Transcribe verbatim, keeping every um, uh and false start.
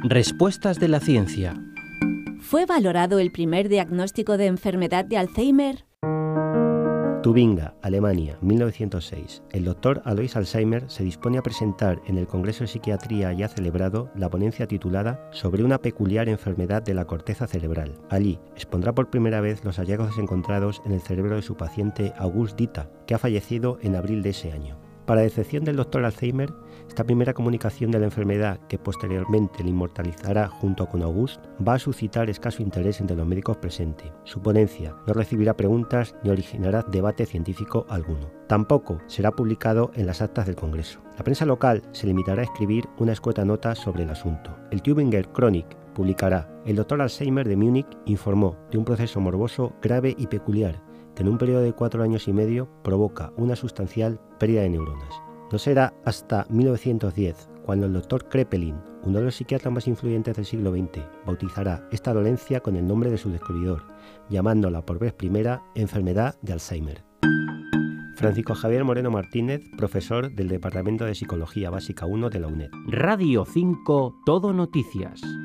Respuestas de la ciencia. ¿Fue valorado el primer diagnóstico de enfermedad de Alzheimer? Tubinga, Alemania, mil novecientos seis. El doctor Alois Alzheimer se dispone a presentar en el Congreso de Psiquiatría ya celebrado la ponencia titulada Sobre una peculiar enfermedad de la corteza cerebral. Allí expondrá por primera vez los hallazgos encontrados en el cerebro de su paciente August Dita, que ha fallecido en abril de ese año. Para decepción del doctor Alzheimer, esta primera comunicación de la enfermedad, que posteriormente le inmortalizará junto con August, va a suscitar escaso interés entre los médicos presentes. Su ponencia no recibirá preguntas ni originará debate científico alguno. Tampoco será publicado en las actas del Congreso. La prensa local se limitará a escribir una escueta nota sobre el asunto. El Tübinger Chronic publicará: el doctor Alzheimer de Múnich informó de un proceso morboso grave y peculiar que en un periodo de cuatro años y medio provoca una sustancial pérdida de neuronas. No será hasta mil novecientos diez cuando el doctor Kraepelin, uno de los psiquiatras más influyentes del siglo veinte, bautizará esta dolencia con el nombre de su descubridor, llamándola por vez primera enfermedad de Alzheimer. Francisco Javier Moreno Martínez, profesor del Departamento de Psicología Básica uno de la UNED. Radio cinco, Todo Noticias.